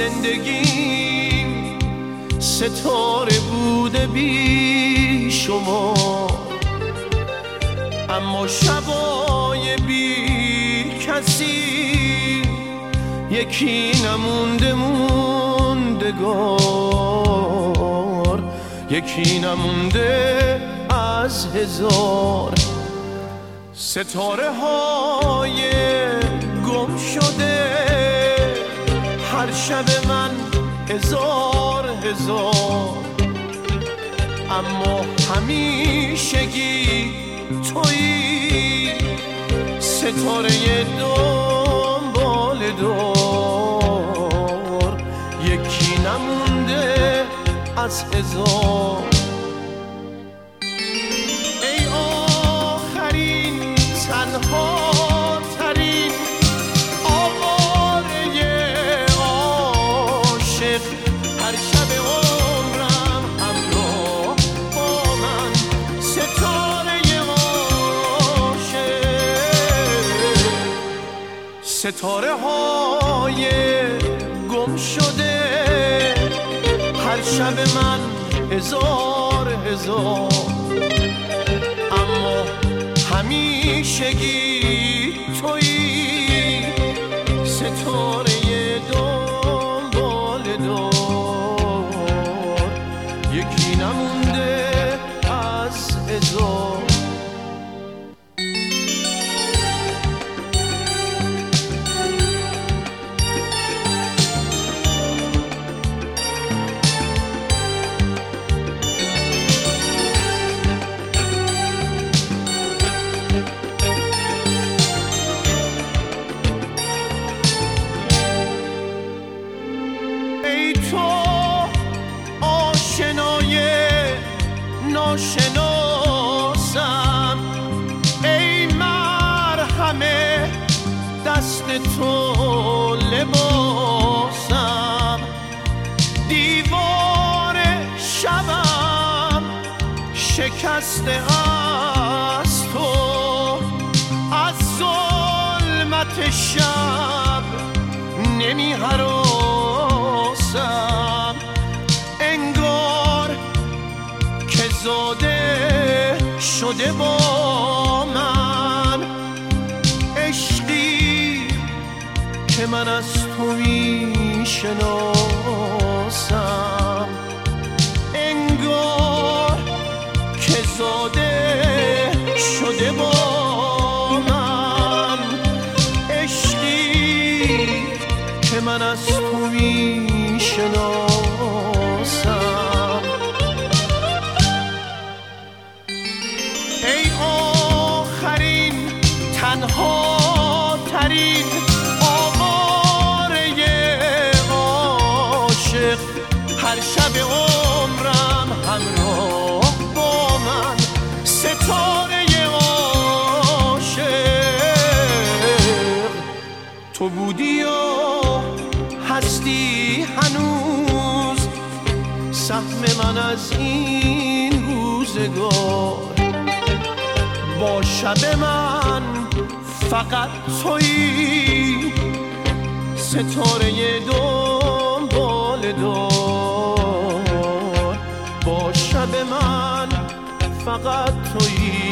زندگیم ستاره بوده بی شما، اما شبای بی کسی یکی نمونده موندگار، یکی نمونده از هزار. ستاره های گم شده هر شب من هزار هزار، اما همیشگی تویی ستاره دنبال دار، یکی نمونده از هزار. ای آخرین تنها ترین آواره عاشق، هر شب عمرم همراه با من ستاره عاشق. ستاره های گم شده هر شب من هزار هزار، اما همیشگی تویی ستاره دنبال دار، یکی نمونده از هزار. ناشناسم، ای مرهمه دست تو لباسم، دیوار شبم شکسته از تو، از ظلمت شب نمی هراسم، انگار که زاده شده با من عشقی که من از تو می شناسم، انگار که زاده شده با من عشقی که من از تو می شناسم. ای آخرین تنها ترین آواره عاشق، هر شب عمرم همراه با من ستاره عاشق. تو بودی و هستی هنوز سهم من از این روزگار، با شب من فقط تویی ستاره دنبال دار، با شب من فقط تویی